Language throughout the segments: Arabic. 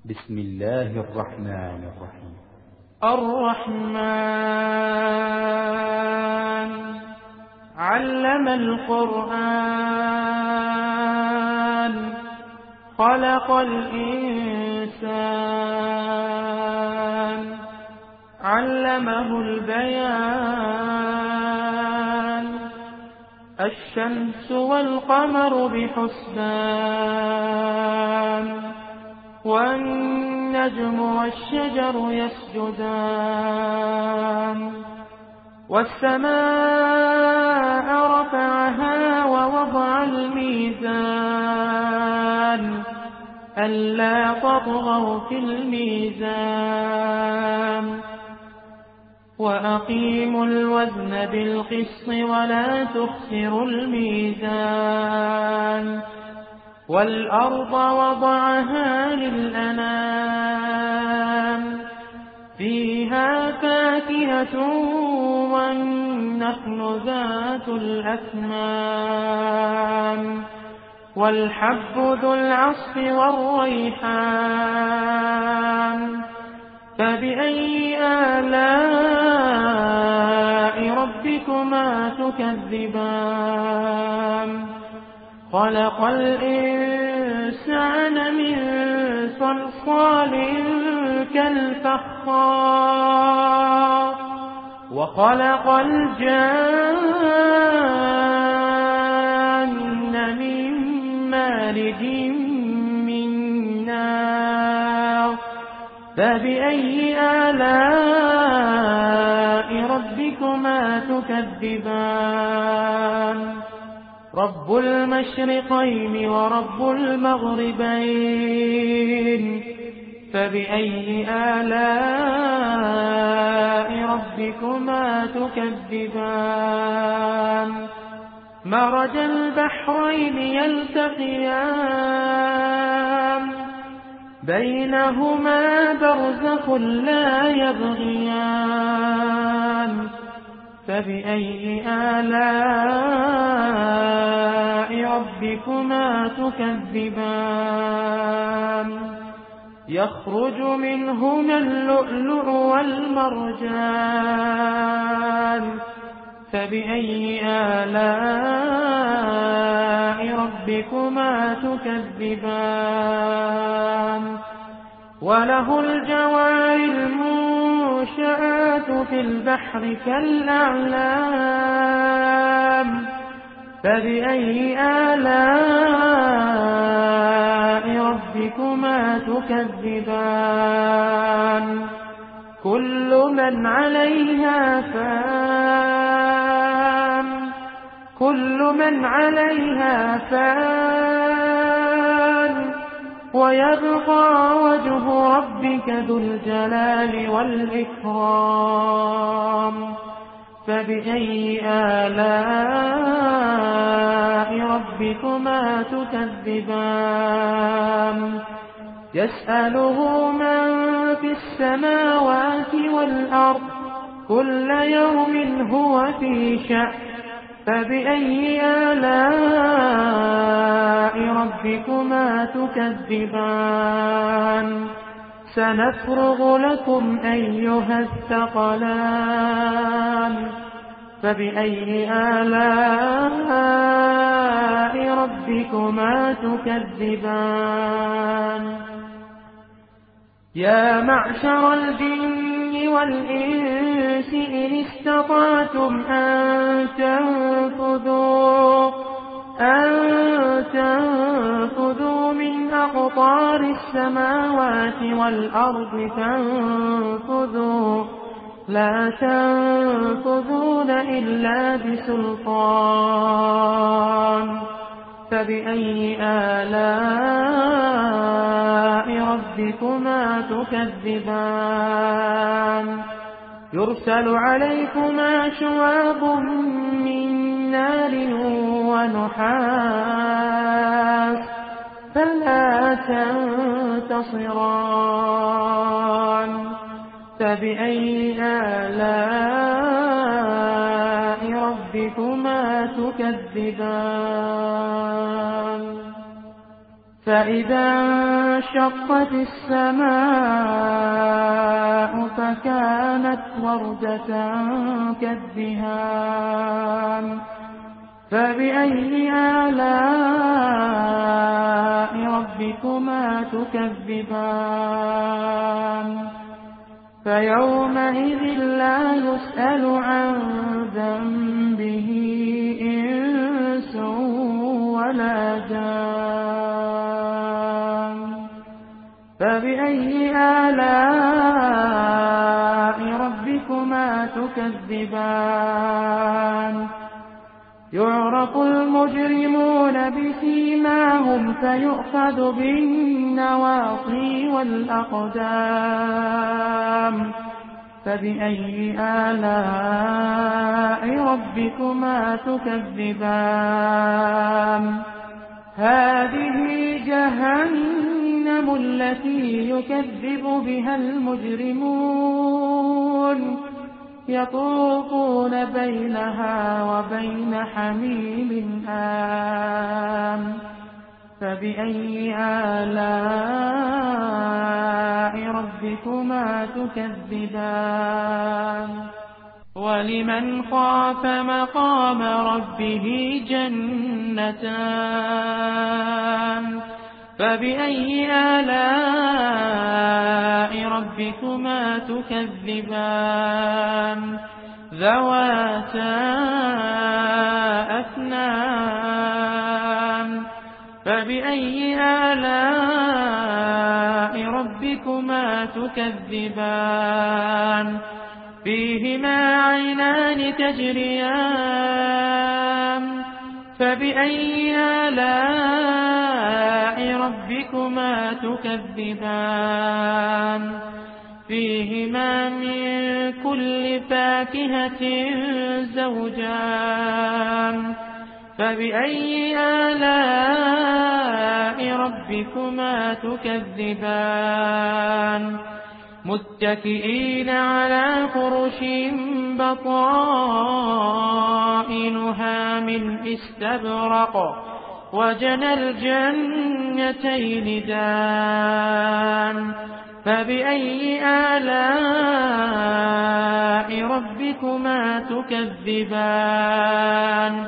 بسم الله الرحمن الرحيم. الرحمن علم القرآن خلق الإنسان علمه البيان الشمس والقمر بحسبان والنجم والشجر يسجدان والسماء رفعها ووضع الميزان ألا تطغوا في الميزان وأقيموا الوزن بالقسط ولا تخسروا الميزان والأرض وضعها للأنام فيها فاكهة والنخل ذات الأكمام والحب ذو العصف والريحان فبأي آلاء ربكما تكذبان خلق الإنسان من صلصال كالفخار وخلق الجان من مارج من نار فبأي آلاء ربكما تكذبان رب المشرقين ورب المغربين فبأي آلاء ربكما تكذبان مرج البحرين يلتقيان بينهما برزخ لا يبغيان فبأي آلاء ربكما تكذبان يخرج منهما اللؤلؤ والمرجان فبأي آلاء ربكما تكذبان وله الجوار المنشآت في البحر كالأعلام فبأي آلاء ربكما تكذبان كل من عليها فان ويبقى وجه ربك ذو الجلال والإكرام فبأي آلاء ربكما تكذبان يسأله من في السماوات والأرض كل يوم هو في شأن فبأي آلاء ربكما تكذبان سنفرغ لكم أيها الثقلان فبأي آلاء ربكما تكذبان يا معشر الجن والإنس إن استطعتم أن تنفذوا من أقطار السماوات والأرض فانفذوا لا تنفذون إلا بسلطان فبأي آلاء ربكما تكذبان يرسل عليكما شواظ من نار ونحاس فلا تنتصران فبأي آلاء ربكما تكذبان فإذا انشقت السماء فكانت وردة كالدهان فبأي آلاء ربكما تكذبان فيومئذ لا يسأل عن ذنبه إنس ولا جان فبأي آلاء ربكما تكذبان يعرف المجرمون بسيماهم فيؤخذ بالنواصي والأقدام فبأي آلاء ربكما تكذبان هذه جهنم التي يكذب بها المجرمون يطوفون بينها وبين حميم آن فبأي آلاء ربكما تكذبان ولمن خاف مقام ربه جنتان فبأي آلاء ربكما تكذبان ذواتا أفنان فبأي آلاء ربكما تكذبان فيهما عينان تجريان فبأي آلاء ربكما تكذبان فيهما من كل فاكهة زوجان فبأي آلاء ربكما تكذبان متكئين على فرش بطائنها من استبرق وجنى الجنتين دان فبأي آلاء ربكما تكذبان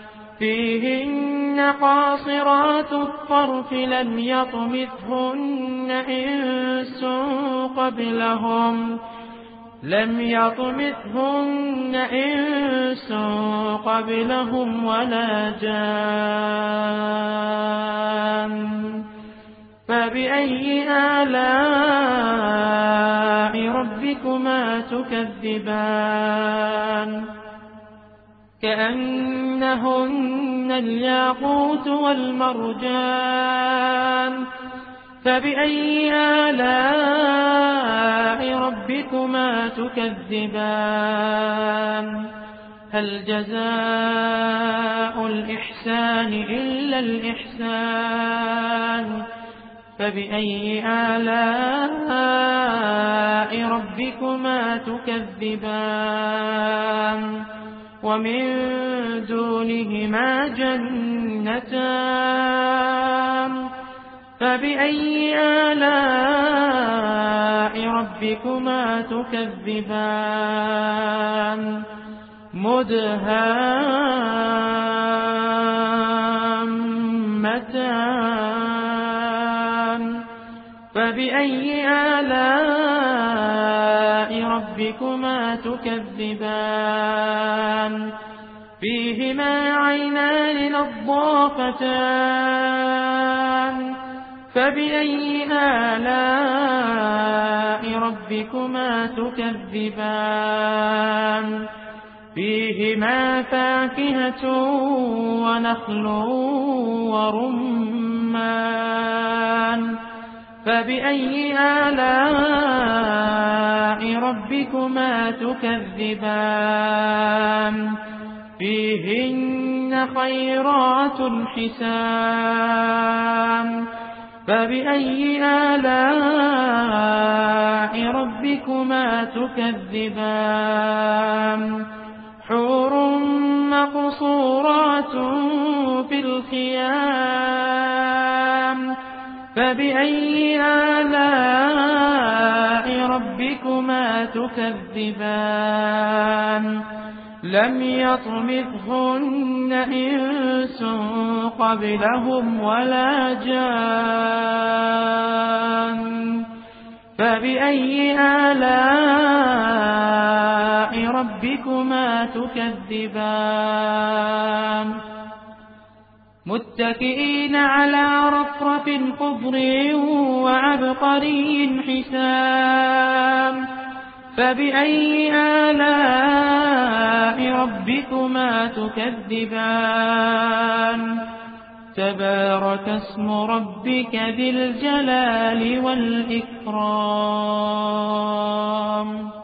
فيهن قاصرات الطرف لم يطمثهن إنس قبلهم ولا جان فبأي آلاء ربكما تكذبان كأنهن الياقوت والمرجان فبأي آلاء ربكما تكذبان هل جزاء الإحسان إلا الإحسان فبأي آلاء ربكما تكذبان ومن دونهما جنتان فبأي آلاء ربكما تكذبان مدهامتان فبأي آلاء ربكما تكذبان فيهما عينان نضاختان فبأي آلاء ربكما تكذبان فيهما فاكهة ونخل ورمان فبأي آلاء ربكما تكذبان فيهن خيرات حسان فبأي آلاء ربكما تكذبان حور مقصورات في الخيام فبأي آلاء ربكما تكذبان لم يطمثهن إنس قبلهم ولا جان فبأي آلاء ربكما تكذبان متكئين على رفرف خضر وعبقري حسان فبأي آلاء ربكما تكذبان تبارك اسم ربك ذي الجلال والإكرام